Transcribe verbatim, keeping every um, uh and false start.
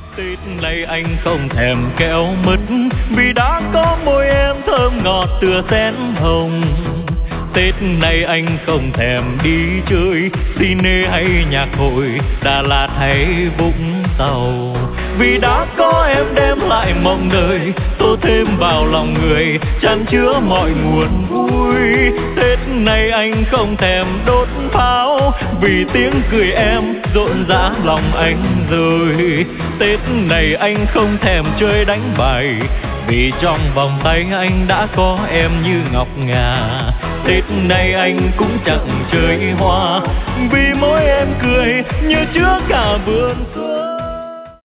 Tết này anh không thèm kẹo mứt, vì đã có môi em thơm ngọt tựa sen hồng. Tết này anh không thèm đi chơi cine hay nhạc hội, Đà Lạt hay Vũng Tàu, vì đã có em đem lại mộng đời, tô thêm vào lòng người chan chứa mọi nguồn vui. Tết này anh không thèm đốt pháo, vì tiếng cười em rộn rã lòng anh rồi. Tết này anh không thèm chơi đánh bài, vì trong vòng tay anh đã có em như ngọc ngà. Tết này anh cũng chẳng chơi hoa, vì mỗi em cười như trước cả vườn xuân.